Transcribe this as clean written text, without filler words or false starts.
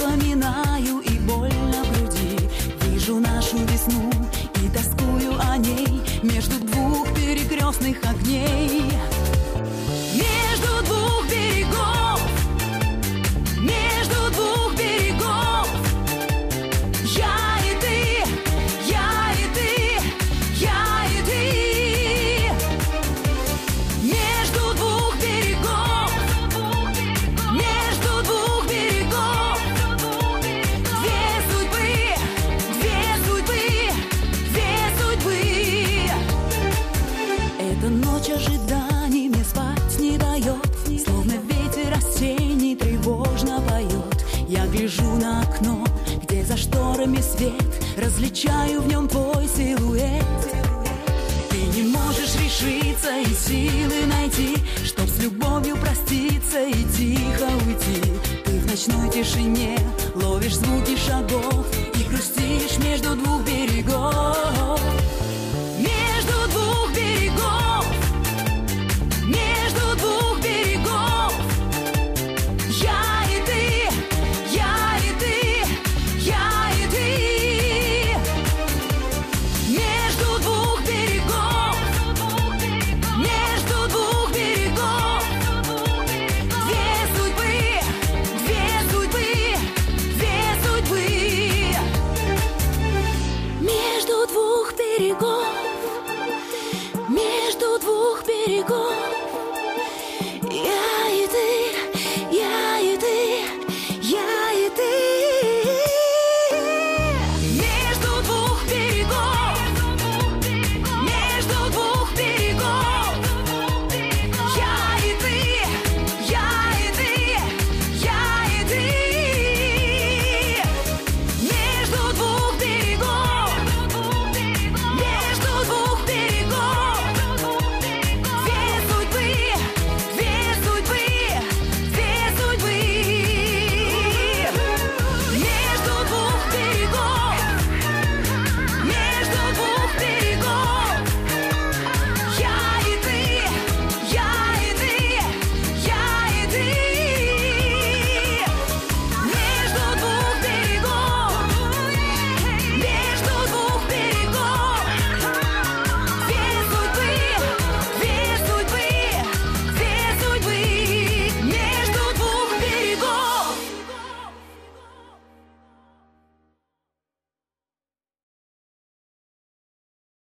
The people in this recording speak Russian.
вспоминаю и больно в груди. Вижу нашу весну и тоскую о ней между двух перекрестных огней. Между двух берегов, между двух берегов, я и ты, я и ты, я и ты. Между двух берегов, между двух берегов, две судьбы, две судьбы, две судьбы. Эта ночь ожиданий мне спать не дает, словно ветер осенний тревожно поет. Я гляжу на окно, где за шторами свет, различаю в нем твой силуэт. Ты не можешь решиться и силы найти, чтоб с любовью проститься и тихо уйти. Ты в ночной тишине ловишь звуки шагов и грустишь между двух берегов.